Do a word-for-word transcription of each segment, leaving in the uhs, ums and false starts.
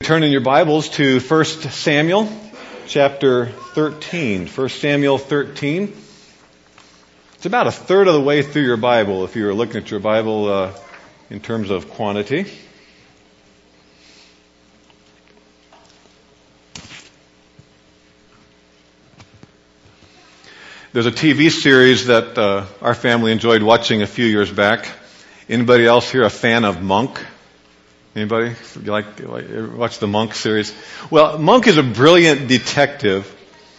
Turn in your Bibles to First Samuel chapter thirteen. First Samuel thirteen. It's about a third of the way through your Bible if you're looking at your Bible uh, in terms of quantity. There's a T V series that uh, our family enjoyed watching a few years back. Anybody else here a fan of Monk? Anybody? You like, like watch the Monk series? Well, Monk is a brilliant detective,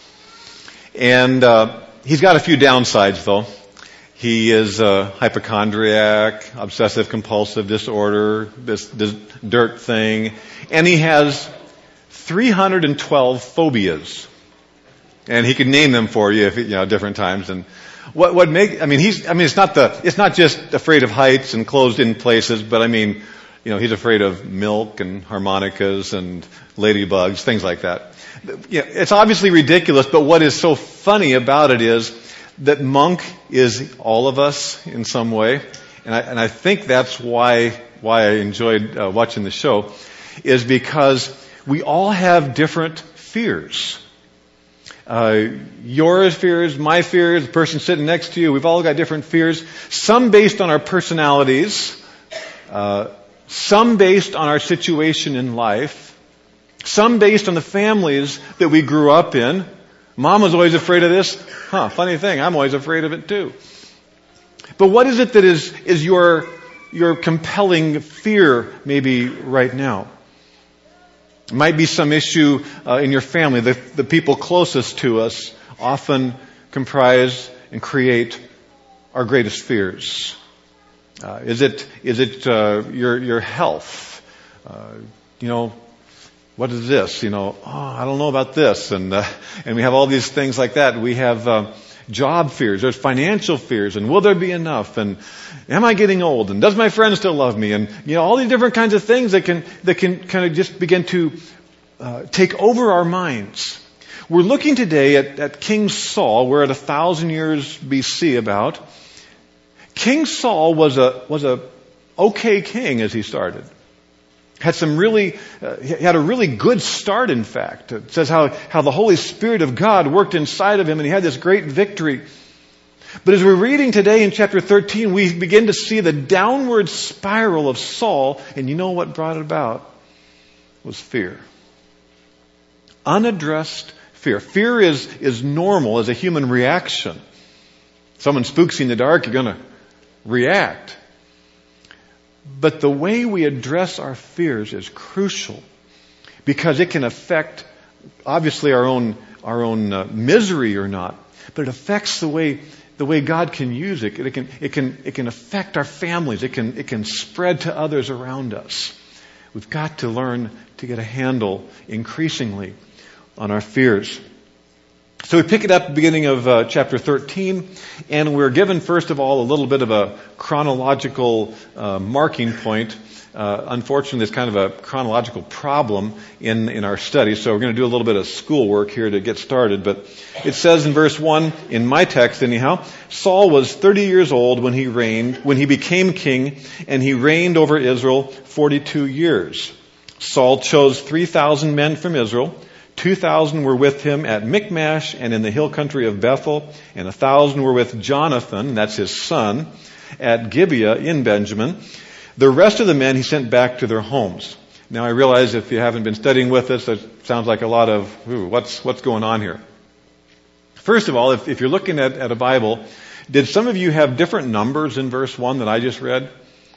and uh, he's got a few downsides, though. He is a hypochondriac, obsessive-compulsive disorder, this, this dirt thing, and he has three hundred twelve phobias, and he can name them for you, if you know, different times. And what what make? I mean, he's. I mean, it's not the. It's not just afraid of heights and closed-in places, but I mean. You know, he's afraid of milk and harmonicas and ladybugs, things like that. Yeah, it's obviously ridiculous, but what is so funny about it is that Monk is all of us in some way, and I, and I think that's why why I enjoyed uh, watching the show, is because we all have different fears. Uh, your fears, my fears, the person sitting next to you, we've all got different fears. Some based on our personalities. Uh, Some based on our situation in life. Some based on the families that we grew up in. Mom was always afraid of this. Huh, funny thing, I'm always afraid of it too. But what is it that is, is your, your compelling fear maybe right now? It might be some issue uh, in your family. The, the people closest to us often comprise and create our greatest fears. Uh, is it is it uh, your your health? Uh, you know, what is this? You know, oh, I don't know about this, and uh, and we have all these things like that. We have uh, job fears. There's financial fears, and will there be enough? And am I getting old? And does my friend still love me? And you know, all these different kinds of things that can that can kind of just begin to uh, take over our minds. We're looking today at, at King Saul. We're at a thousand years B C about. King Saul was a was a okay king as he started. Had some really uh, he had a really good start. In fact, it says how how the Holy Spirit of God worked inside of him, and he had this great victory. But as we're reading today in chapter thirteen, we begin to see the downward spiral of Saul, and you know what brought it about was fear, unaddressed fear. Fear is is normal as a human reaction. Someone spooks you in the dark, you're gonna react. But the way we address our fears is crucial because it can affect obviously our own our own uh, misery or not, but it affects the way the way God can use it. It can it can it can affect our families. It can it can spread to others around us. We've got to learn to get a handle increasingly on our fears. So we pick it up at the beginning of uh, chapter thirteen, and we're given, first of all, a little bit of a chronological uh, marking point. Uh, unfortunately, there's kind of a chronological problem in, in our study, so we're going to do a little bit of schoolwork here to get started. But it says in verse one, in my text anyhow, Saul was thirty years old when he reigned, when he became king, and he reigned over Israel forty-two years. Saul chose three thousand men from Israel. Two thousand were with him at Michmash and in the hill country of Bethel, and a thousand were with Jonathan, that's his son, at Gibeah in Benjamin. The rest of the men he sent back to their homes. Now I realize if you haven't been studying with us, that sounds like a lot of, ooh, what's what's going on here? First of all, if, if you're looking at, at a Bible, did some of you have different numbers in verse one that I just read?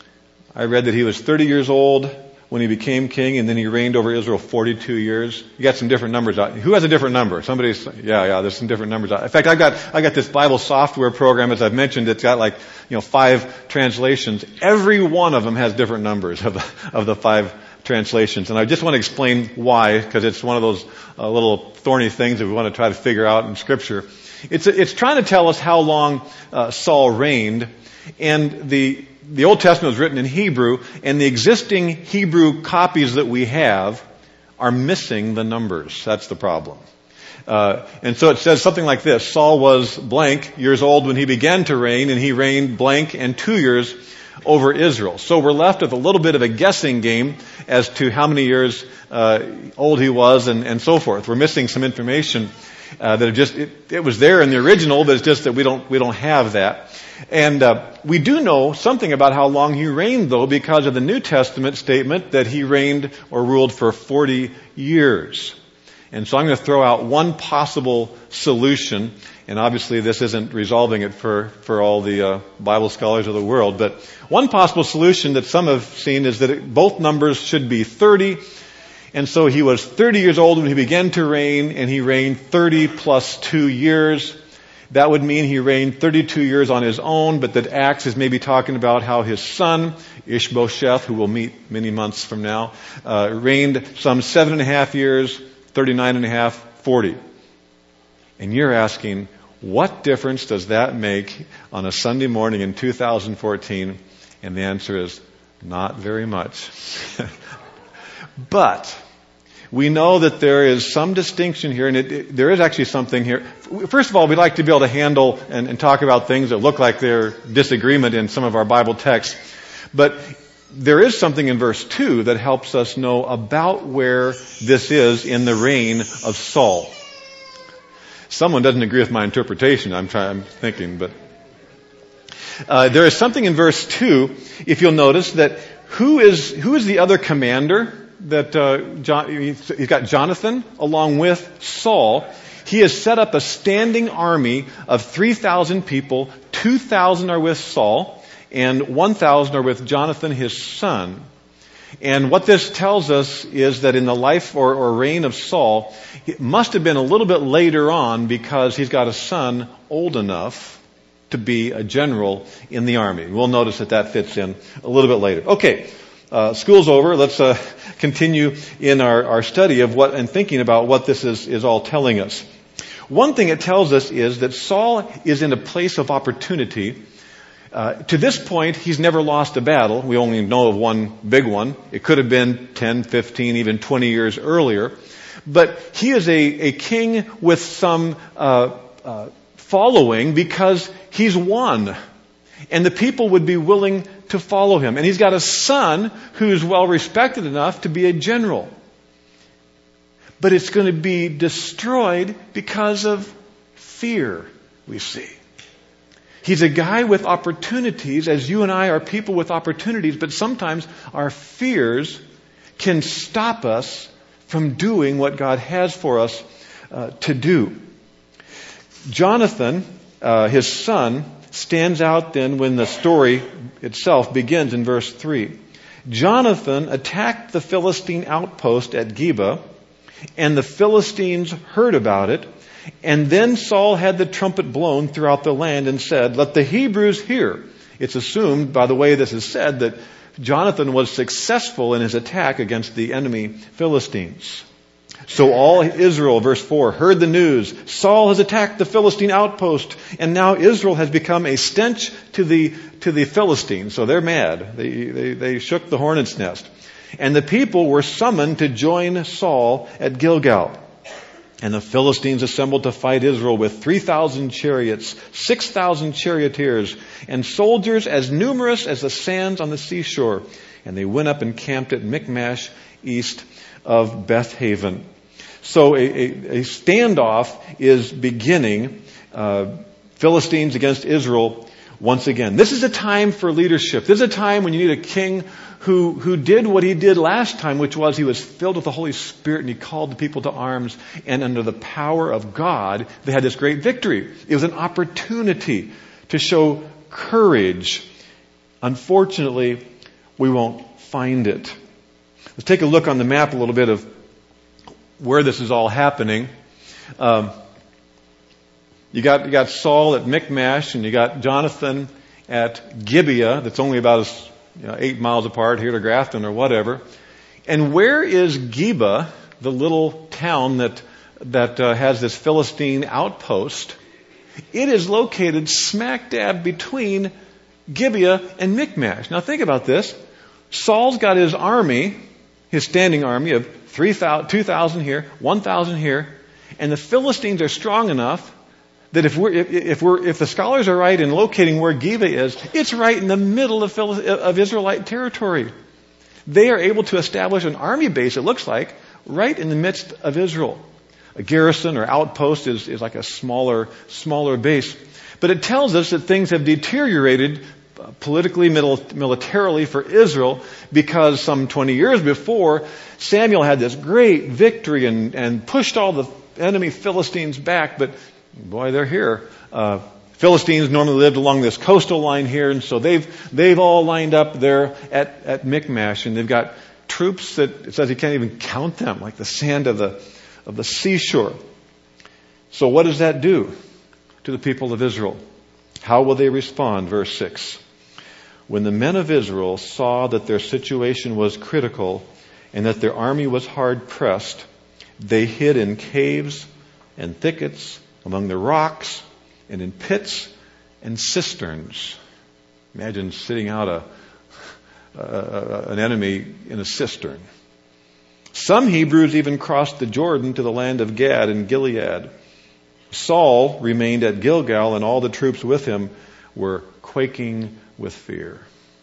I read that he was thirty years old when he became king, and then he reigned over Israel forty-two years. You got some different numbers out. Who has a different number? Somebody's, yeah, yeah, there's some different numbers out. In fact, I've got, I got this Bible software program, as I've mentioned, it's got like, you know, five translations. Every one of them has different numbers of the, of the five translations. And I just want to explain why, because it's one of those uh, little thorny things that we want to try to figure out in Scripture. It's, it's trying to tell us how long uh, Saul reigned, and the, The Old Testament was written in Hebrew, and the existing Hebrew copies that we have are missing the numbers. That's the problem. Uh, and so it says something like this. Saul was blank years old when he began to reign, and he reigned blank and two years over Israel. So we're left with a little bit of a guessing game as to how many years uh, old he was and, and so forth. We're missing some information uh, that it just it, it was there in the original, but it's just that we don't we don't have that. And uh, we do know something about how long he reigned, though, because of the New Testament statement that he reigned or ruled for forty years. And so I'm going to throw out one possible solution, and obviously this isn't resolving it for, for all the uh, Bible scholars of the world, but one possible solution that some have seen is that it, both numbers should be thirty, and so he was thirty years old when he began to reign, and he reigned thirty plus two years. That would mean he reigned thirty-two years on his own, but that Acts is maybe talking about how his son, Ishbosheth, who we'll meet many months from now, uh, reigned some seven and a half years, thirty-nine and a half, forty. And you're asking, what difference does that make on a Sunday morning in two thousand fourteen? And the answer is, not very much. But we know that there is some distinction here, and it, it, there is actually something here. First of all, we like to be able to handle and, and talk about things that look like they're disagreement in some of our Bible texts. But there is something in verse two that helps us know about where this is in the reign of Saul. Someone doesn't agree with my interpretation, I'm, trying, I'm thinking, but uh, there is something in verse two, if you'll notice, that who is who is the other commander? That uh, John, he's got Jonathan along with Saul. He has set up a standing army of three thousand people. two thousand are with Saul, and one thousand are with Jonathan, his son. And what this tells us is that in the life or, or reign of Saul, it must have been a little bit later on, because he's got a son old enough to be a general in the army. We'll notice that that fits in a little bit later. Okay. Uh, school's over. Let's uh, continue in our, our study of what and thinking about what this is, is all telling us. One thing it tells us is that Saul is in a place of opportunity. Uh, to this point, he's never lost a battle. We only know of one big one. It could have been ten, fifteen, even twenty years earlier. But he is a, a king with some uh, uh, following because he's won. And the people would be willing to follow him. And he's got a son who's well respected enough to be a general. But it's going to be destroyed because of fear, we see. He's a guy with opportunities, as you and I are people with opportunities, but sometimes our fears can stop us from doing what God has for us uh, to do. Jonathan, uh, his son, stands out then when the story itself begins in verse three. Jonathan attacked the Philistine outpost at Geba, and the Philistines heard about it. And then Saul had the trumpet blown throughout the land and said, "Let the Hebrews hear." It's assumed, by the way this is said, that Jonathan was successful in his attack against the enemy Philistines. So all Israel, verse four, heard the news. Saul has attacked the Philistine outpost, and now Israel has become a stench to the to the Philistines. So they're mad. They, they, they shook the hornet's nest. And the people were summoned to join Saul at Gilgal. And the Philistines assembled to fight Israel with three thousand chariots, six thousand charioteers, and soldiers as numerous as the sands on the seashore. And they went up and camped at Michmash, east of Beth Haven. So a, a, a standoff is beginning, uh, Philistines against Israel once again. This is a time for leadership. This is a time when you need a king who, who did what he did last time, which was he was filled with the Holy Spirit and he called the people to arms, and under the power of God, they had this great victory. It was an opportunity to show courage. Unfortunately, we won't find it. Let's take a look on the map a little bit of where this is all happening. Um, you got you got Saul at Michmash, and you got Jonathan at Gibeah. That's only about as, you know, eight miles apart here to Grafton or whatever. And where is Geba, the little town that that uh, has this Philistine outpost? It is located smack dab between Gibeah and Michmash. Now think about this. Saul's got his army, his standing army of three thousand, two thousand here, one thousand here, and the Philistines are strong enough that if we're, if, if we're, if the scholars are right in locating where Gibeah is, it's right in the middle of, Phil- of Israelite territory. They are able to establish an army base, it looks like, right in the midst of Israel. A garrison or outpost is, is like a smaller, smaller base. But it tells us that things have deteriorated politically, militarily for Israel, because some twenty years before, Samuel had this great victory and, and pushed all the enemy Philistines back. But boy, they're here. Uh, Philistines normally lived along this coastal line here, and so they've they've all lined up there at, at Michmash, and they've got troops that it says you can't even count them, like the sand of the of the seashore. So what does that do to the people of Israel? How will they respond? Verse six. When the men of Israel saw that their situation was critical and that their army was hard pressed, they hid in caves and thickets, among the rocks, and in pits and cisterns. Imagine sitting out a, a, a an enemy in a cistern. Some Hebrews even crossed the Jordan to the land of Gad and Gilead. Saul remained at Gilgal, and all the troops with him were quaking with fear.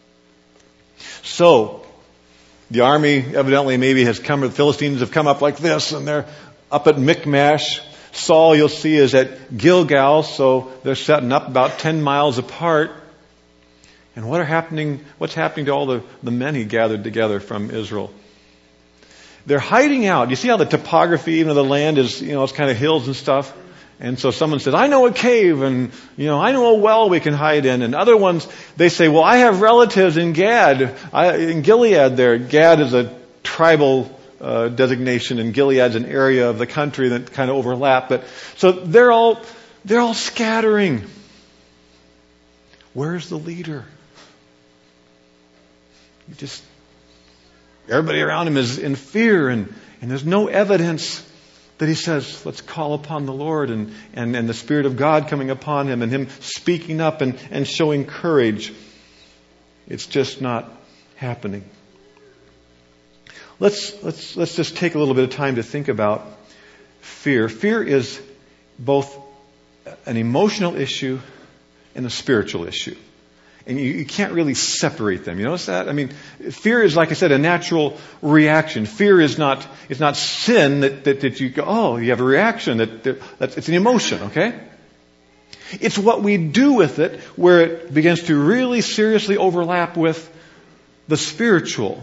So, the army evidently maybe has come, the Philistines have come up like this, and they're up at Michmash. Saul, you'll see, is at Gilgal, so they're setting up about ten miles apart. And what are happening, what's happening to all the, the men he gathered together from Israel? They're hiding out. You see how the topography, even of the land is, you know, it's kind of hills and stuff? And so someone says, I know a cave, and, you know, I know a well we can hide in. And other ones, they say, well, I have relatives in Gad, I, in Gilead there. Gad is a tribal uh, designation, and Gilead's an area of the country that kind of overlap. But so they're all, they're all scattering. Where's the leader? You just, everybody around him is in fear, and, and there's no evidence that he says, let's call upon the Lord, and, and, and the Spirit of God coming upon him, and him speaking up and, and showing courage. It's just not happening. Let's, let's, let's just take a little bit of time to think about fear. Fear is both an emotional issue and a spiritual issue. And you, you can't really separate them. You notice that? I mean, fear is, like I said, a natural reaction. Fear is not, it's not sin that, that, that you go, oh, you have a reaction. That, that that's, it's an emotion, okay? It's what we do with it where it begins to really seriously overlap with the spiritual.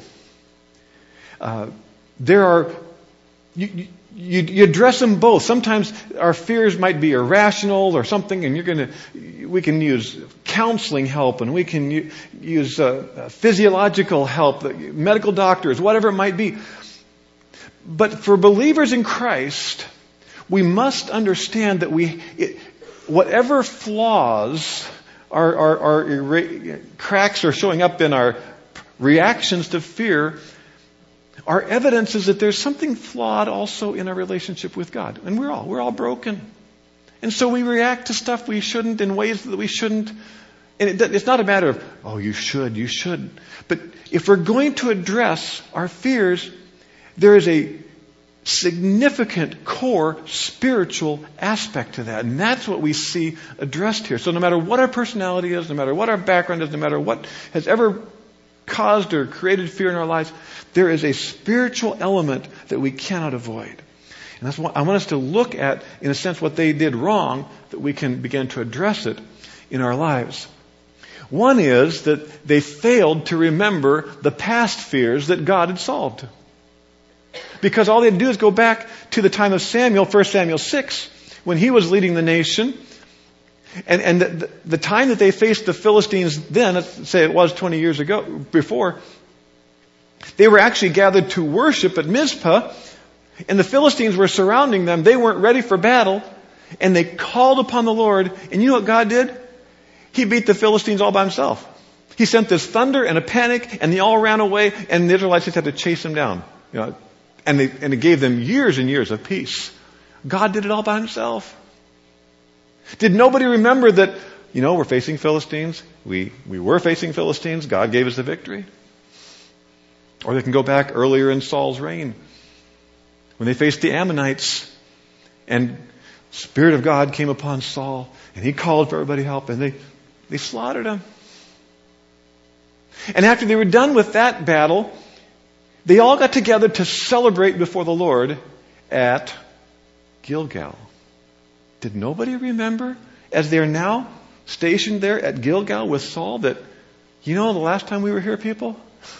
Uh, there are, you, you, You, you address them both. Sometimes our fears might be irrational or something, and you're going to. We can use counseling help, and we can u- use uh, physiological help, medical doctors, whatever it might be. But for believers in Christ, we must understand that we, it, whatever flaws, our, our, our ira- cracks are showing up in our reactions to fear, our evidence is that there's something flawed also in our relationship with God. And we're all, we're all broken. And so we react to stuff we shouldn't in ways that we shouldn't. And it, it's not a matter of, oh, you should, you should. But if we're going to address our fears, there is a significant core spiritual aspect to that. And that's what we see addressed here. So no matter what our personality is, no matter what our background is, no matter what has ever caused or created fear in our lives, there is a spiritual element that we cannot avoid. And that's what I want us to look at, in a sense, what they did wrong, that we can begin to address it in our lives. One is that they failed to remember the past fears that God had solved. Because all they had to do is go back to the time of Samuel, First Samuel six, when he was leading the nation. And, and the, the time that they faced the Philistines then, let's say it was twenty years ago, before, they were actually gathered to worship at Mizpah, and the Philistines were surrounding them. They weren't ready for battle, and they called upon the Lord. And you know what God did? He beat the Philistines all by himself. He sent this thunder and a panic, and they all ran away, and the Israelites just had to chase them down. You know, and, they, and it gave them years and years of peace. God did it all by himself. Did nobody remember that, you know, we're facing Philistines? We, we were facing Philistines. God gave us the victory. Or they can go back earlier in Saul's reign, when they faced the Ammonites, and Spirit of God came upon Saul, and he called for everybody help, and they, they slaughtered him. And after they were done with that battle, they all got together to celebrate before the Lord at Gilgal. Did nobody remember, as they are now stationed there at Gilgal with Saul, that, you know, the last time we were here, people,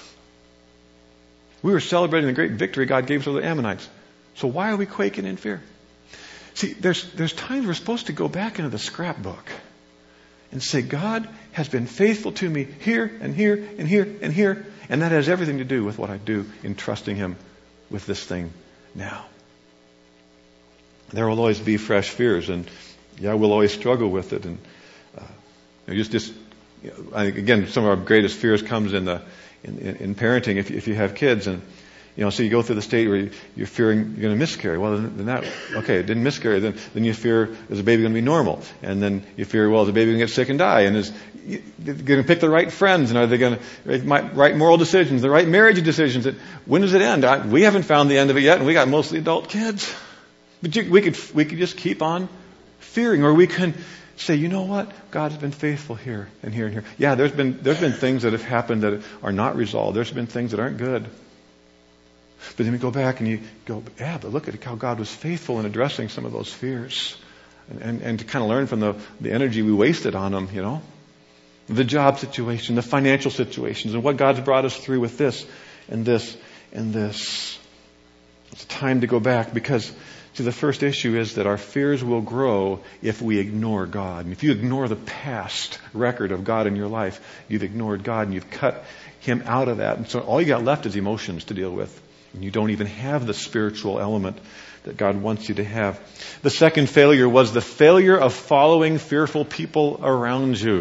we were celebrating the great victory God gave us over the Ammonites. So why are we quaking in fear? See, there's, there's times we're supposed to go back into the scrapbook and say, God has been faithful to me here and here and here and here. And that has everything to do with what I do in trusting Him with this thing now. There will always be fresh fears, and yeah, we'll always struggle with it. And uh, you know, just, just you know, I think again, some of our greatest fears comes in the in, in, in parenting. If if you have kids, and you know, so you go through the state where you, you're fearing you're going to miscarry. Well, then, then that okay, it didn't miscarry. Then then you fear, is the baby going to be normal? And then you fear, well, is the baby going to get sick and die? And is you, they're going to pick the right friends, and are they going to make right moral decisions, the right marriage decisions? That when does it end? I, we haven't found the end of it yet, and we got mostly adult kids. But you, we could we could just keep on fearing, or we can say, you know what? God has been faithful here and here and here. Yeah, there's been there's been things that have happened that are not resolved. There's been things that aren't good. But then we go back and you go, yeah, but look at how God was faithful in addressing some of those fears, and and, and to kind of learn from the the energy we wasted on them. You know, the job situation, the financial situations, and what God's brought us through with this and this and this. It's time to go back, because see, the first issue is that our fears will grow if we ignore God. And if you ignore the past record of God in your life, you've ignored God and you've cut Him out of that. And so all you got left is emotions to deal with. And you don't even have the spiritual element that God wants you to have. The second failure was the failure of following fearful people around you.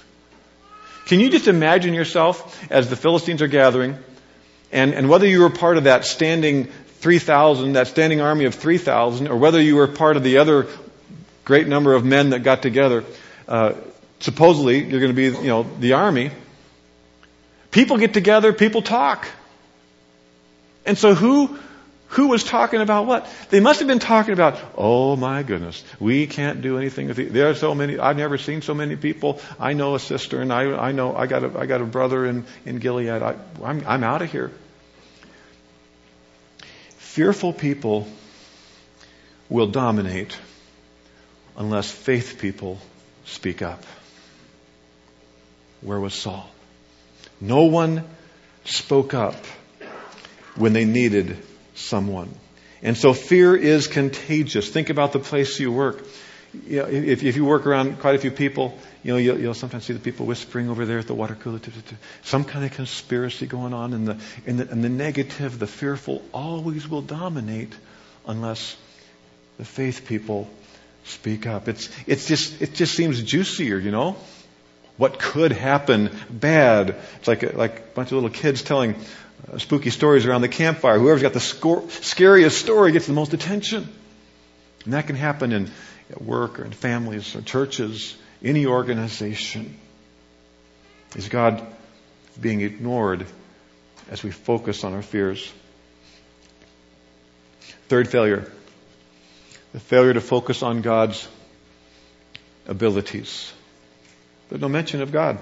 Can you just imagine yourself as the Philistines are gathering, and, and whether you were part of that standing three thousand, that standing army of three thousand, or whether you were part of the other great number of men that got together, uh, supposedly you're going to be, you know, the army. People get together, people talk. And so who, who was talking about what? They must have been talking about, oh my goodness, we can't do anything with it. There are so many, I've never seen so many people. I know a sister, and I, I know, I got a, I got a brother in, in Gilead. I, I'm, I'm out of here. Fearful people will dominate unless faith people speak up. Where was Saul? No one spoke up when they needed someone. And so fear is contagious. Think about the place you work. You know, if, if you work around quite a few people, you know, you'll, you'll sometimes see the people whispering over there at the water cooler. Some kind of conspiracy going on, and the, and the, and the negative, the fearful, always will dominate unless the faith people speak up. It's, it's just, it just seems juicier, you know. What could happen bad? It's like a, like a bunch of little kids telling uh, spooky stories around the campfire. Whoever's got the score, scariest story gets the most attention. And that can happen in at work or in families or churches, any organization. Is God being ignored as we focus on our fears? Third failure. The failure to focus on God's abilities. There's no mention of God.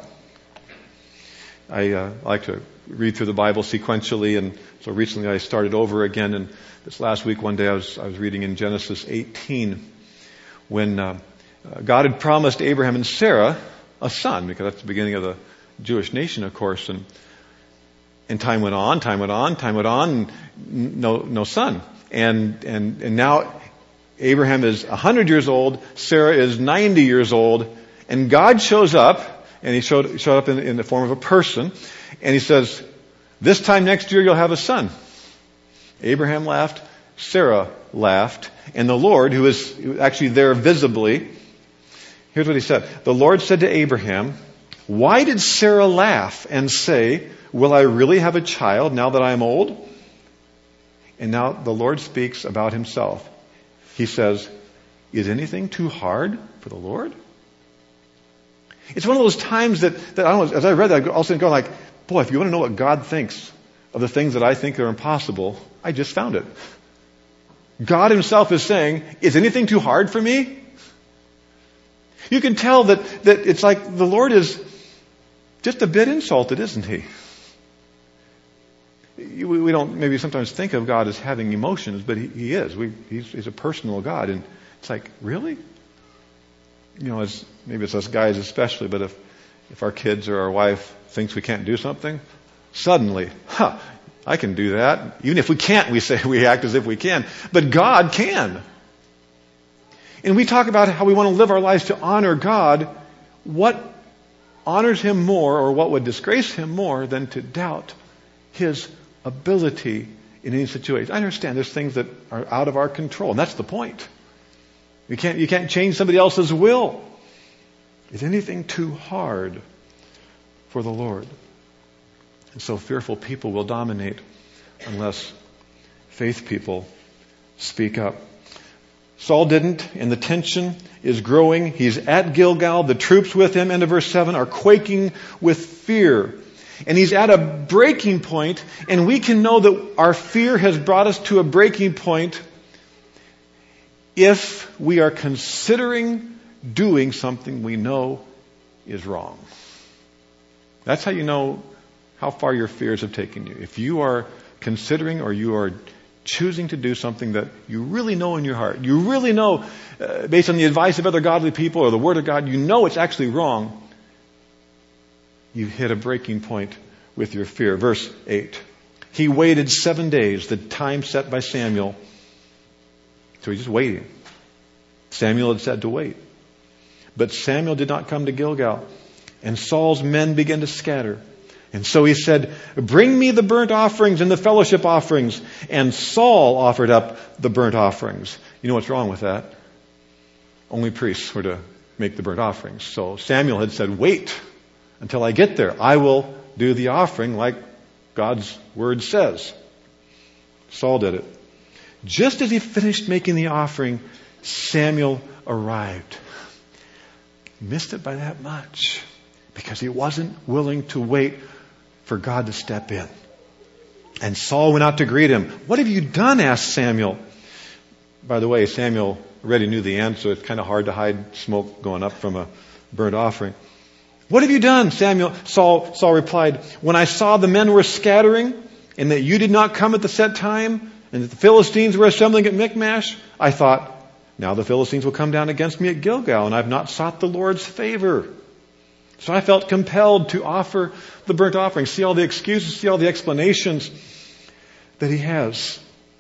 I uh, like to read through the Bible sequentially, and so recently I started over again, and this last week one day I was I was reading in Genesis eighteen when uh, God had promised Abraham and Sarah a son, because that's the beginning of the Jewish nation, of course, and and time went on, time went on, time went on, and no no son, and and and now Abraham is a hundred years old, Sarah is ninety years old. And God shows up, and He showed, showed up in, in the form of a person, and He says, this time next year you'll have a son. Abraham laughed, Sarah laughed, and the Lord, who is actually there visibly, here's what He said. The Lord said to Abraham, why did Sarah laugh and say, will I really have a child now that I am old? And now the Lord speaks about Himself. He says, is anything too hard for the Lord? It's one of those times that, that I don't know, as I read that, I also go like, boy, if you want to know what God thinks of the things that I think are impossible, I just found it. God himself is saying, is anything too hard for me? You can tell that, that it's like the Lord is just a bit insulted, isn't he? We, we don't maybe sometimes think of God as having emotions, but he, he is. We, he's, he's a personal God. And it's like, really? You know, as, maybe it's us guys especially, but if, if our kids or our wife thinks we can't do something, suddenly, huh, I can do that. Even if we can't, we say we act as if we can. But God can. And we talk about how we want to live our lives to honor God. What honors him more, or what would disgrace him more, than to doubt his ability in any situation? I understand there's things that are out of our control, and that's the point. You can't, you can't change somebody else's will. Is anything too hard for the Lord? And so fearful people will dominate unless faith people speak up. Saul didn't, and the tension is growing. He's at Gilgal. The troops with him, end of verse seven, are quaking with fear. And he's at a breaking point, and we can know that our fear has brought us to a breaking point if we are considering doing something we know is wrong. That's how you know how far your fears have taken you. If you are considering, or you are choosing to do something that you really know in your heart, you really know, uh, based on the advice of other godly people or the Word of God, you know it's actually wrong, you hit a breaking point with your fear. Verse eight. He waited seven days, the time set by Samuel. So he's just waiting. Samuel had said to wait. But Samuel did not come to Gilgal, and Saul's men began to scatter. And so he said, bring me the burnt offerings and the fellowship offerings. And Saul offered up the burnt offerings. You know what's wrong with that? Only priests were to make the burnt offerings. So Samuel had said, wait until I get there. I will do the offering like God's word says. Saul did it. Just as he finished making the offering, Samuel arrived. Missed it by that much because he wasn't willing to wait for God to step in. And Saul went out to greet him. What have you done? Asked Samuel. By the way, Samuel already knew the answer. It's kind of hard to hide smoke going up from a burnt offering. What have you done? Samuel, Saul, Saul replied, when I saw the men were scattering and that you did not come at the set time and that the Philistines were assembling at Michmash, I thought, now the Philistines will come down against me at Gilgal, and I've not sought the Lord's favor. So I felt compelled to offer the burnt offering. See all the excuses, see all the explanations that he has.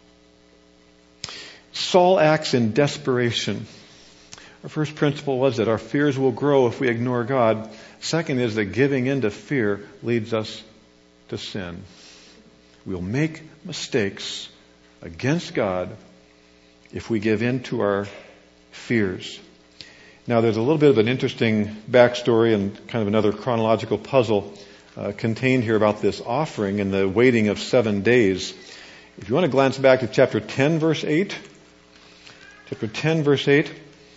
Saul acts in desperation. Our first principle was that our fears will grow if we ignore God. Second is that giving in to fear leads us to sin. We'll make mistakes against God if we give in to our fears. Now, there's a little bit of an interesting backstory and kind of another chronological puzzle uh, contained here about this offering and the waiting of seven days. If you want to glance back to chapter ten, verse eight. Chapter ten, verse eight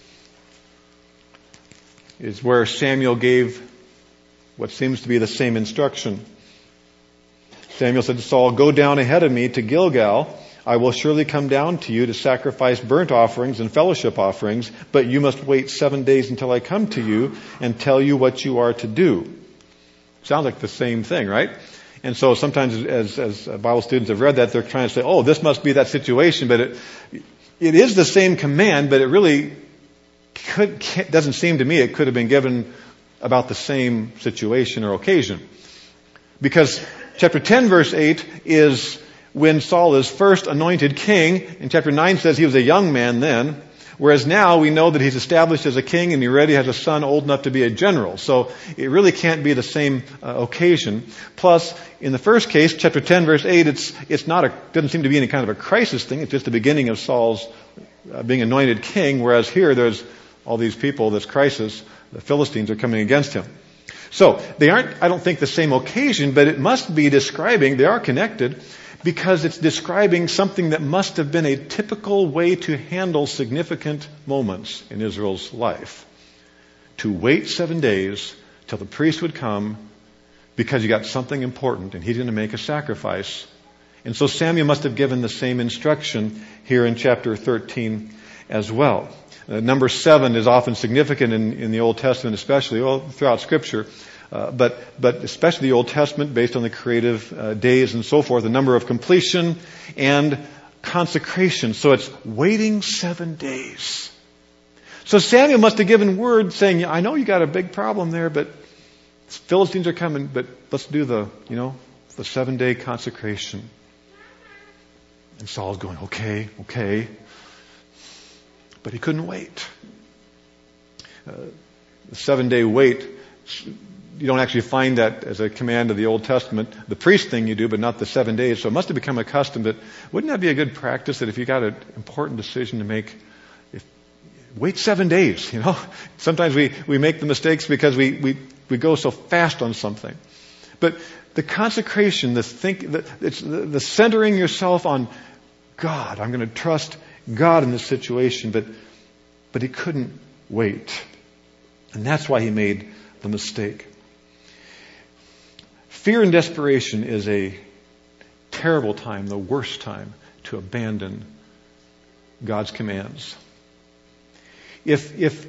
is where Samuel gave what seems to be the same instruction. Samuel said to Saul, go down ahead of me to Gilgal. I will surely come down to you to sacrifice burnt offerings and fellowship offerings, but you must wait seven days until I come to you and tell you what you are to do. Sounds like the same thing, right? And so sometimes as, as Bible students have read that, they're trying to say, oh, this must be that situation, but it, it is the same command, but it really could, doesn't seem to me it could have been given about the same situation or occasion. Because chapter ten, verse eight is when Saul is first anointed king. And chapter nine says he was a young man then. Whereas now we know that he's established as a king and he already has a son old enough to be a general. So it really can't be the same uh, occasion. Plus, in the first case, chapter ten, verse eight, it's it's not a doesn't seem to be any kind of a crisis thing. It's just the beginning of Saul's uh, being anointed king. Whereas here, there's all these people, this crisis. The Philistines are coming against him. So they aren't, I don't think, the same occasion, but it must be describing, they are connected, because it's describing something that must have been a typical way to handle significant moments in Israel's life. To wait seven days till the priest would come because you got something important and he's going to make a sacrifice. And so Samuel must have given the same instruction here in chapter thirteen as well. Uh, number seven is often significant in, in the Old Testament, especially well, throughout Scripture, uh, but but especially the Old Testament, based on the creative uh, days and so forth, the number of completion and consecration. So it's waiting seven days. So Samuel must have given word saying, I know you got a big problem there, but Philistines are coming, but let's do the, you know, the seven day consecration. And Saul's going, okay, okay. But he couldn't wait. Uh, the seven day wait, you don't actually find that as a command of the Old Testament. The priest thing you do, but not the seven days. So it must have become a custom. But wouldn't that be a good practice that if you got an important decision to make, if, wait seven days, you know? Sometimes we, we make the mistakes because we, we, we go so fast on something. But the consecration, the think, the, it's the, the centering yourself on God. I'm going to trust God in this situation, but but he couldn't wait. And that's why he made the mistake. Fear and desperation is a terrible time, the worst time to abandon God's commands. If if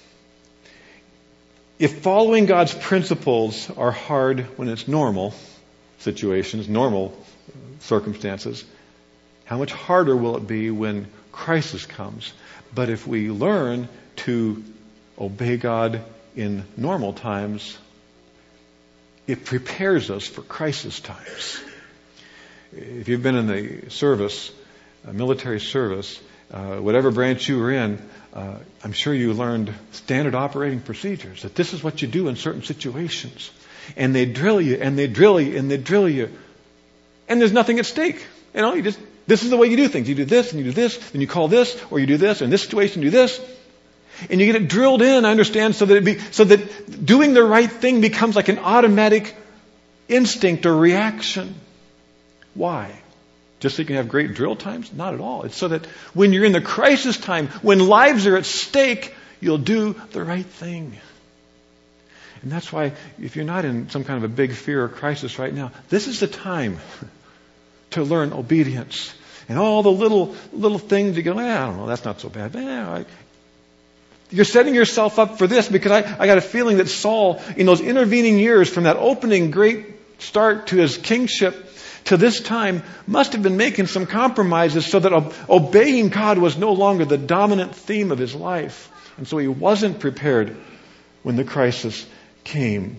if following God's principles are hard when it's normal situations, normal circumstances, how much harder will it be when crisis comes? But if we learn to obey God in normal times, it prepares us for crisis times. If you've been in the service, a military service, uh, whatever branch you were in, uh, I'm sure you learned standard operating procedures, that this is what you do in certain situations. And they drill you, and they drill you, and they drill you. And there's nothing at stake. You know, you just, this is the way you do things. You do this, and you do this, and you call this, or you do this, and in this situation you do this. And you get it drilled in, I understand, so that it be, so that doing the right thing becomes like an automatic instinct or reaction. Why? Just so you can have great drill times? Not at all. It's so that when you're in the crisis time, when lives are at stake, you'll do the right thing. And that's why, if you're not in some kind of a big fear or crisis right now, this is the time to learn obedience. And all the little little things you go, eh, I don't know, that's not so bad. Eh, I, you're setting yourself up for this, because I, I got a feeling that Saul, in those intervening years from that opening great start to his kingship to this time, must have been making some compromises so that obeying God was no longer the dominant theme of his life. And so he wasn't prepared when the crisis came.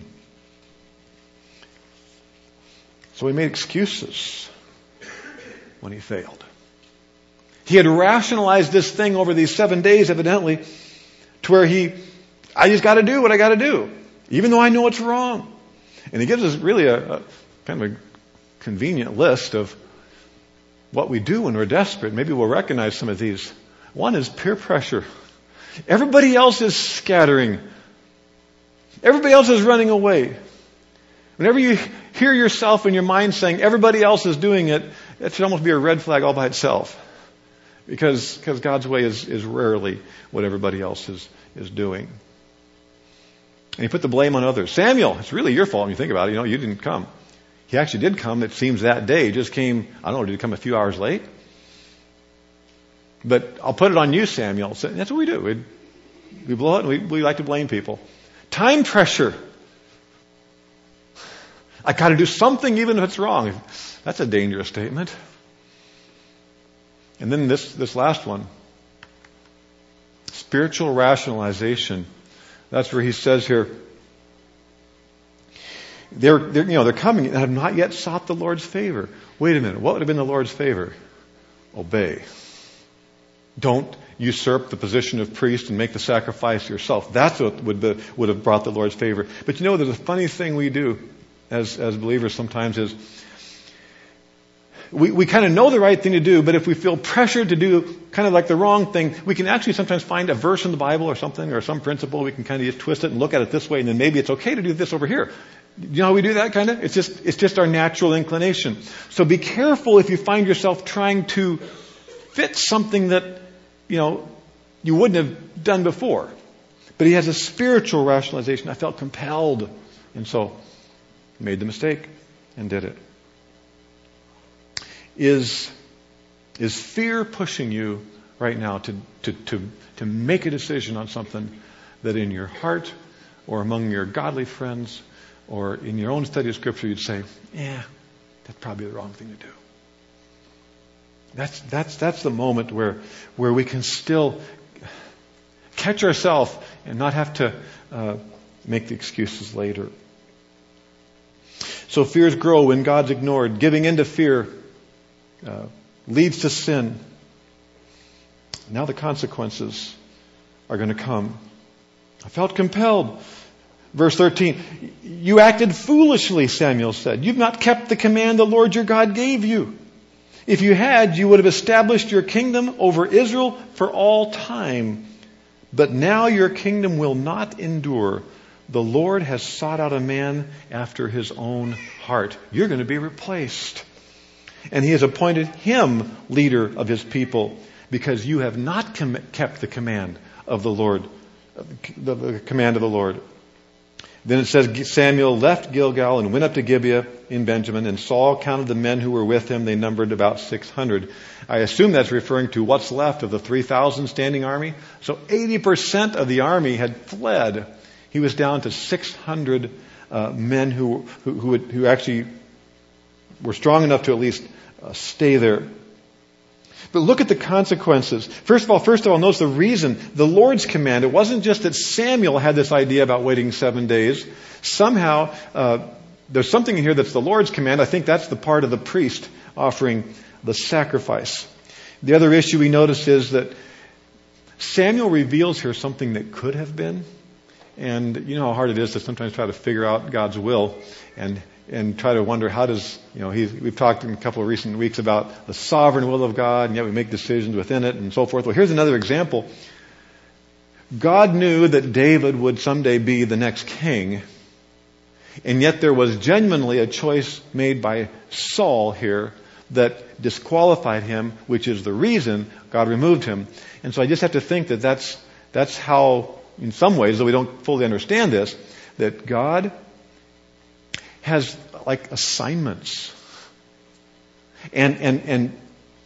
So he made excuses when he failed. He had rationalized this thing over these seven days, evidently, to where he, I just got to do what I got to do, even though I know it's wrong. And he gives us really a, a kind of a convenient list of what we do when we're desperate. Maybe we'll recognize some of these. One is peer pressure. Everybody else is scattering. Everybody else is running away. Whenever you hear yourself in your mind saying everybody else is doing it, it should almost be a red flag all by itself. Because, because God's way is, is rarely what everybody else is, is doing. And you put the blame on others. Samuel, it's really your fault when you think about it. You know, you didn't come. He actually did come, it seems, that day. He just came, I don't know, did he come a few hours late? But I'll put it on you, Samuel. That's what we do. We, we blow it and we, we like to blame people. Time pressure. I got to do something even if it's wrong. That's a dangerous statement. And then this, this last one. Spiritual rationalization. That's where he says here, they're, they're, you know, they're coming and have not yet sought the Lord's favor. Wait a minute. What would have been the Lord's favor? Obey. Don't usurp the position of priest and make the sacrifice yourself. That's what would, be, would have brought the Lord's favor. But you know, there's a funny thing we do as, as believers sometimes is we, we kind of know the right thing to do, but if we feel pressured to do kind of like the wrong thing, we can actually sometimes find a verse in the Bible or something or some principle. We can kind of just twist it and look at it this way, and then maybe it's okay to do this over here. You know how we do that kind of? It's just, it's just our natural inclination. So be careful if you find yourself trying to fit something that, you know, you wouldn't have done before. But he has a spiritual rationalization. I felt compelled. And so made the mistake and did it. Is, is fear pushing you right now to, to, to, to make a decision on something that in your heart or among your godly friends or in your own study of Scripture you'd say, yeah, that's probably the wrong thing to do? That's, that's, that's the moment where, where we can still catch ourselves and not have to uh, make the excuses later. So fears grow when God's ignored. Giving in to fear uh, leads to sin. Now the consequences are going to come. I felt compelled. Verse thirteen, you acted foolishly, Samuel said. You've not kept the command the Lord your God gave you. If you had, you would have established your kingdom over Israel for all time. But now your kingdom will not endure. The Lord has sought out a man after his own heart. You're going to be replaced. And he has appointed him leader of his people because you have not com- kept the command of the Lord, the, the command of the Lord. Then it says Samuel left Gilgal and went up to Gibeah in Benjamin, and Saul counted the men who were with him. They numbered about six hundred. I assume that's referring to what's left of the three thousand standing army. So eighty percent of the army had fled. He was down to six hundred uh, men who, who, who, would, who actually were strong enough to at least uh, stay there. But look at the consequences. First of all, first of all, notice the reason, the Lord's command. It wasn't just that Samuel had this idea about waiting seven days. Somehow, uh, there's something in here that's the Lord's command. I think that's the part of the priest offering the sacrifice. The other issue we notice is that Samuel reveals here something that could have been. And you know how hard it is to sometimes try to figure out God's will and and try to wonder how does, you know, he's, we've talked in a couple of recent weeks about the sovereign will of God, and yet we make decisions within it and so forth. Well, here's another example. God knew that David would someday be the next king, and yet there was genuinely a choice made by Saul here that disqualified him, which is the reason God removed him. And so I just have to think that that's, that's how, in some ways, though we don't fully understand this, that God has like assignments. And, and, and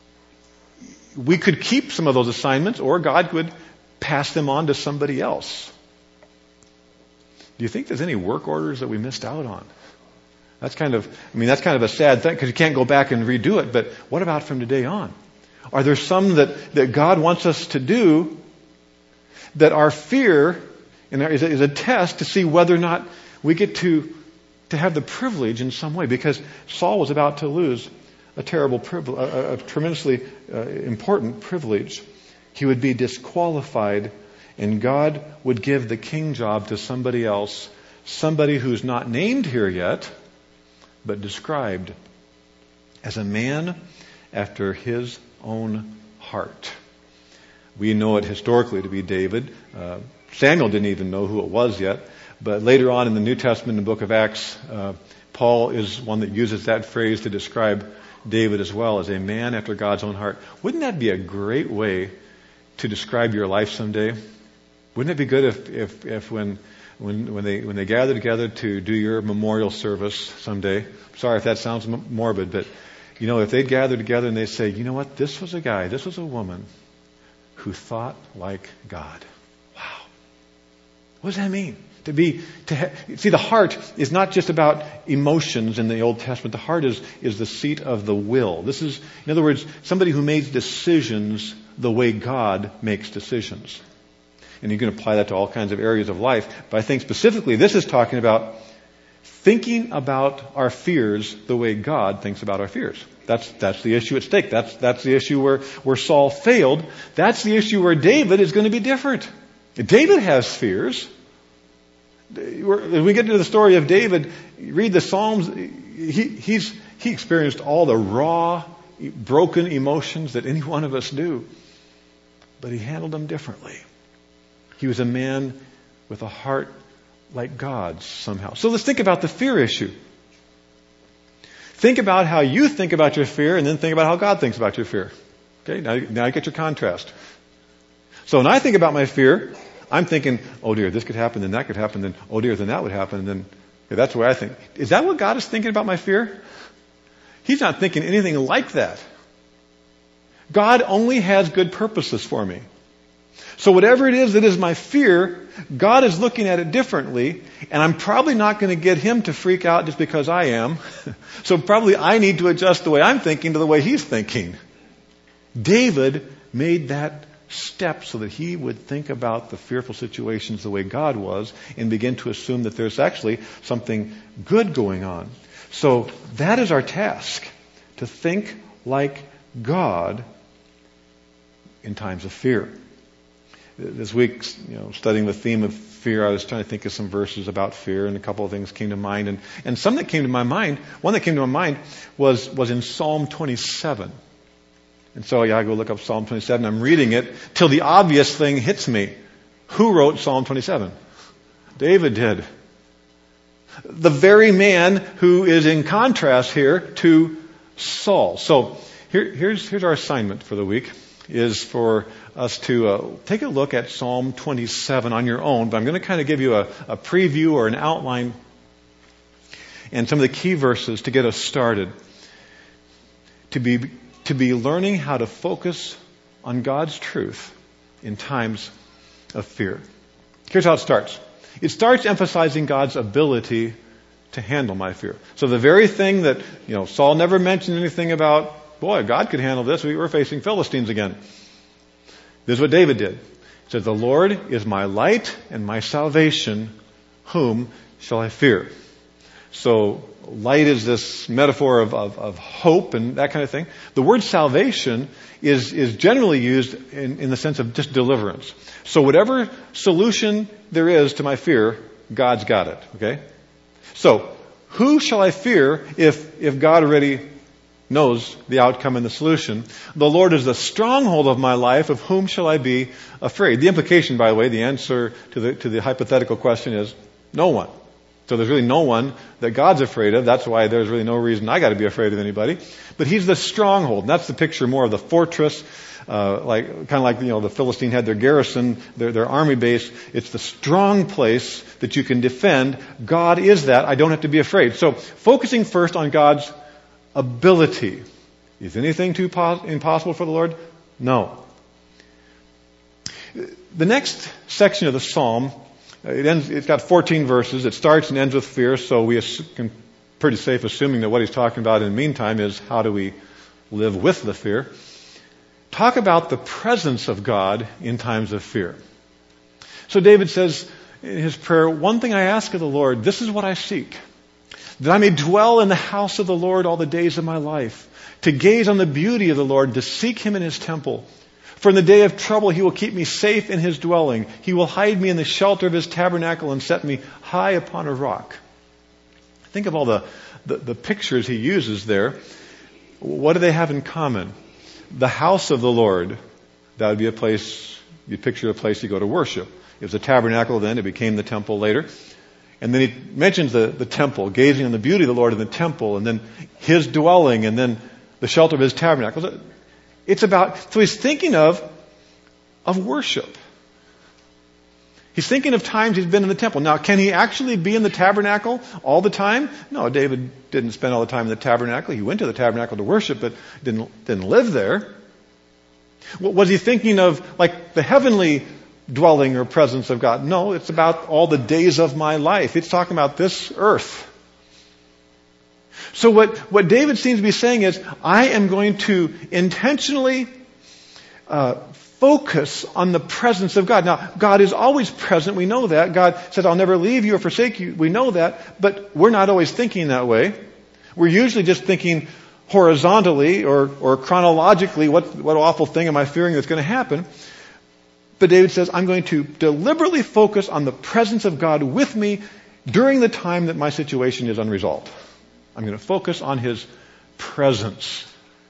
we could keep some of those assignments, or God could pass them on to somebody else. Do you think there's any work orders that we missed out on? That's kind of, I mean, that's kind of a sad thing because you can't go back and redo it. But what about from today on? Are there some that, that God wants us to do that our fear and is a, is a test to see whether or not we get to to have the privilege in some way? Because Saul was about to lose a terrible privilege, a, a tremendously uh, important privilege. He would be disqualified, and God would give the king job to somebody else, somebody who's not named here yet, but described as a man after his own heart. We know it historically to be David. Uh, Samuel didn't even know who it was yet. But later on in the New Testament, in the book of Acts, uh, Paul is one that uses that phrase to describe David as well, as a man after God's own heart. Wouldn't that be a great way to describe your life someday? Wouldn't it be good if, if, if when, when, when they, when they gather together to do your memorial service someday? Sorry if that sounds m- morbid, but you know, if they'd gather together and they say, you know what, this was a guy, this was a woman who thought like God. Wow. What does that mean? To be, to ha- see, the heart is not just about emotions in the Old Testament. The heart is, is the seat of the will. This is, in other words, somebody who makes decisions the way God makes decisions. And you can apply that to all kinds of areas of life. But I think specifically this is talking about thinking about our fears the way God thinks about our fears. That's, that's the issue at stake. That's, that's the issue where, where Saul failed. That's the issue where David is going to be different. David has fears. When we get into the story of David, read the Psalms, he, he's, he experienced all the raw, broken emotions that any one of us do. But he handled them differently. He was a man with a heart like God's somehow. So let's think about the fear issue. Think about how you think about your fear, and then think about how God thinks about your fear. Okay, now, now you get your contrast. So when I think about my fear, I'm thinking, oh dear, this could happen, then that could happen, then oh dear, then that would happen, and then okay, that's the way I think. Is that what God is thinking about my fear? He's not thinking anything like that. God only has good purposes for me. So whatever it is that is my fear, God is looking at it differently, and I'm probably not going to get him to freak out just because I am. So probably I need to adjust the way I'm thinking to the way he's thinking. David made that step so that he would think about the fearful situations the way God was and begin to assume that there's actually something good going on. So that is our task, to think like God in times of fear. This week, you know, studying the theme of fear, I was trying to think of some verses about fear, and a couple of things came to mind. And, and some that came to my mind, one that came to my mind was, was in Psalm twenty-seven. And so, yeah, I go look up Psalm twenty-seven. I'm reading it till the obvious thing hits me. Who wrote Psalm twenty-seven? David did. The very man who is in contrast here to Saul. So here, here's, here's our assignment for the week, is for us to uh, take a look at Psalm twenty-seven on your own. But I'm going to kind of give you a, a preview or an outline and some of the key verses to get us started. To be to be learning how to focus on God's truth in times of fear. Here's how it starts. It starts emphasizing God's ability to handle my fear. So the very thing that, you know, Saul never mentioned anything about, boy, God could handle this. We were facing Philistines again. This is what David did. He said, the Lord is my light and my salvation. Whom shall I fear? So light is this metaphor of, of, of hope and that kind of thing. The word salvation is, is generally used in, in the sense of just deliverance. So whatever solution there is to my fear, God's got it. Okay? So, who shall I fear if, if God already knows the outcome and the solution? The Lord is the stronghold of my life. Of whom shall I be afraid? The implication, by the way, the answer to the, to the hypothetical question is no one. So there's really no one that God's afraid of. That's why there's really no reason I got to be afraid of anybody. But he's the stronghold. And that's the picture more of the fortress, uh, like kind of like, you know, the Philistine had their garrison, their, their army base. It's the strong place that you can defend. God is that. I don't have to be afraid. So focusing first on God's ability. Is anything too pos- impossible for the Lord? No. The next section of the Psalm, It ends, it's got fourteen verses. It starts and ends with fear, so we can pretty safe assuming that what he's talking about in the meantime is how do we live with the fear. Talk about the presence of God in times of fear. So David says in his prayer, one thing I ask of the Lord, this is what I seek, that I may dwell in the house of the Lord all the days of my life, to gaze on the beauty of the Lord, to seek him in his temple. For in the day of trouble he will keep me safe in his dwelling. He will hide me in the shelter of his tabernacle and set me high upon a rock. Think of all the, the, the pictures he uses there. What do they have in common? The house of the Lord, that would be a place, you picture a place you go to worship. It was a tabernacle then, it became the temple later. And then he mentions the, the temple, gazing on the beauty of the Lord in the temple, and then his dwelling, and then the shelter of his tabernacle. It's about, so he's thinking of, of worship. He's thinking of times he's been in the temple. Now, can he actually be in the tabernacle all the time? No, David didn't spend all the time in the tabernacle. He went to the tabernacle to worship, but didn't, didn't live there. Was he thinking of like the heavenly dwelling or presence of God? No, it's about all the days of my life. It's talking about this earth. So what, what David seems to be saying is, I am going to intentionally uh, focus on the presence of God. Now, God is always present. We know that. God said, I'll never leave you or forsake you. We know that. But we're not always thinking that way. We're usually just thinking horizontally or, or chronologically, what, what awful thing am I fearing that's going to happen? But David says, I'm going to deliberately focus on the presence of God with me during the time that my situation is unresolved. I'm going to focus on his presence.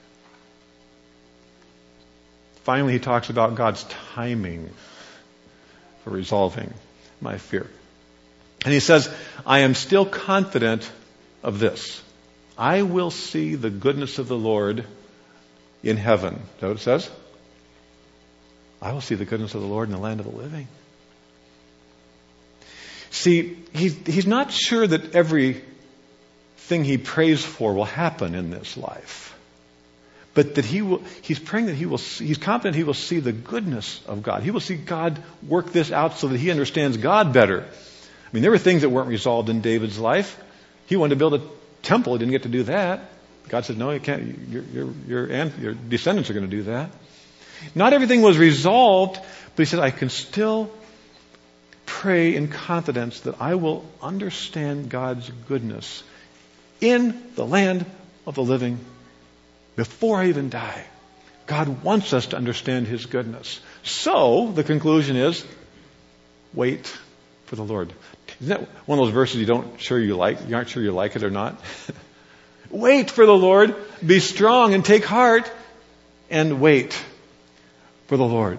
Finally, he talks about God's timing for resolving my fear. And he says, I am still confident of this. I will see the goodness of the Lord in heaven. Is that what it says? I will see the goodness of the Lord in the land of the living. See, he's, he's not sure that every thing he prays for will happen in this life. But that he will, he's praying that he will, see, he's confident he will see the goodness of God. He will see God work this out so that he understands God better. I mean, there were things that weren't resolved in David's life. He wanted to build a temple. He didn't get to do that. God said, no, you can't. Your, your, your, your descendants are going to do that. Not everything was resolved, but he said, I can still pray in confidence that I will understand God's goodness in the land of the living before I even die. God wants us to understand His goodness. So, the conclusion is, wait for the Lord. Isn't that one of those verses you don't sure you like? You aren't sure you like it or not? Wait for the Lord. Be strong and take heart and wait for the Lord.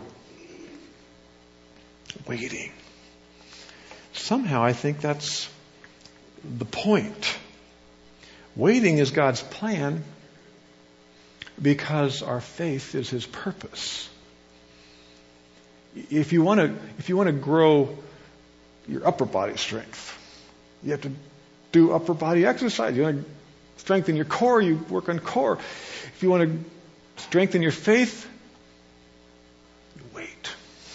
Waiting. Somehow I think that's the point. Waiting is God's plan because our faith is His purpose. If you want to, if you want to grow your upper body strength, you have to do upper body exercise. You want to strengthen your core, you work on core. If you want to strengthen your faith, you wait.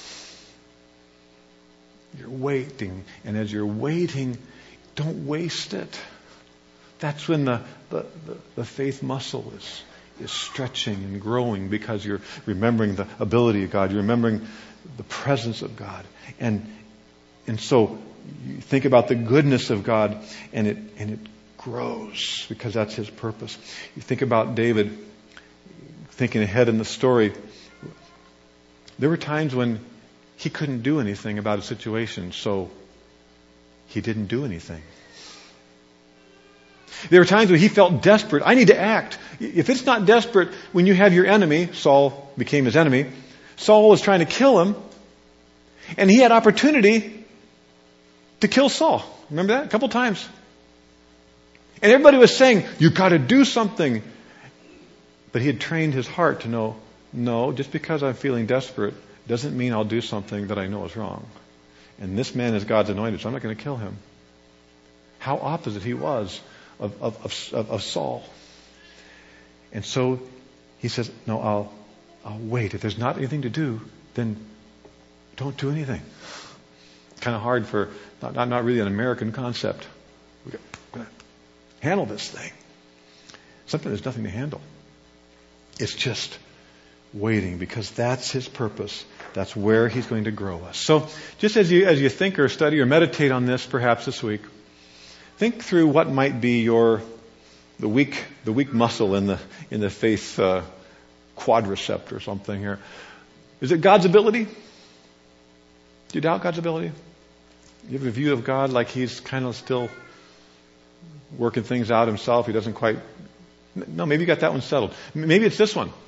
You're waiting. And as you're waiting, don't waste it. That's when the, the, the, the faith muscle is, is stretching and growing because you're remembering the ability of God. You're remembering the presence of God. And and so you think about the goodness of God and it and it grows because that's His purpose. You think about David, thinking ahead in the story. There were times when he couldn't do anything about a situation, so he didn't do anything. There were times when he felt desperate. I need to act. If it's not desperate, when you have your enemy, Saul became his enemy, Saul was trying to kill him, and he had opportunity to kill Saul. Remember that? A couple times. And everybody was saying, you've got to do something. But he had trained his heart to know, no, just because I'm feeling desperate doesn't mean I'll do something that I know is wrong. And this man is God's anointed, so I'm not going to kill him. How opposite he was of, of, of, of Saul. And so he says, no, I'll, I'll wait. If there's not anything to do, then don't do anything. It's kind of hard for, not, not, not really an American concept. We're going to handle this thing. Something there's nothing to handle. It's just waiting because that's His purpose. That's where He's going to grow us. So just as you as you think or study or meditate on this perhaps this week, think through what might be your the weak the weak muscle in the in the faith uh, quadricep or something here. Is it God's ability? Do you doubt God's ability? You have a view of God like He's kind of still working things out Himself. He doesn't quite. No, maybe you got that one settled. Maybe it's this one.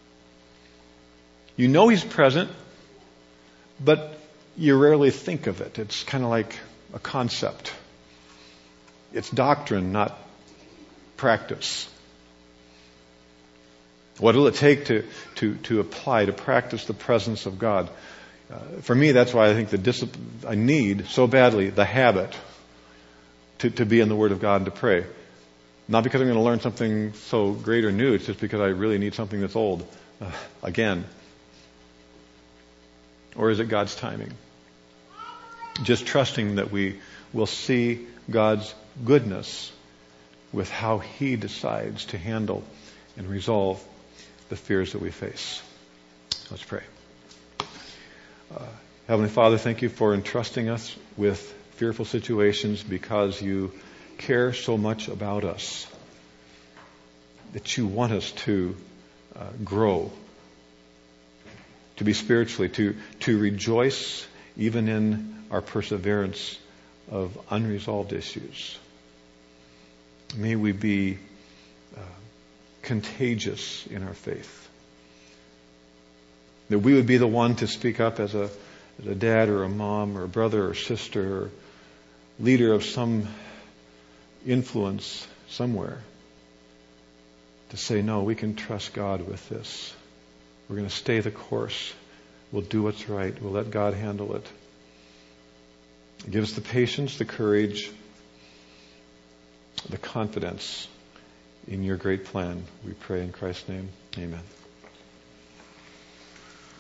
You know He's present, but you rarely think of it. It's kind of like a concept. It's doctrine, not practice. What will it take to, to, to apply, to practice the presence of God? Uh, for me, that's why I think the discipline, I need so badly the habit to, to be in the Word of God and to pray. Not because I'm going to learn something so great or new, it's just because I really need something that's old. Uh, again. Or is it God's timing? Just trusting that we will see God's goodness with how He decides to handle and resolve the fears that we face. Let's pray. Uh, Heavenly Father, thank You for entrusting us with fearful situations because You care so much about us, that You want us to uh, grow, to be spiritually, to, to rejoice even in our perseverance of unresolved issues. May we be uh, contagious in our faith. That we would be the one to speak up as a, as a dad or a mom or a brother or sister or leader of some influence somewhere, to say, no, we can trust God with this. We're going to stay the course. We'll do what's right. We'll let God handle it. Give us the patience, the courage, the confidence in your great plan. We pray in Christ's name. Amen.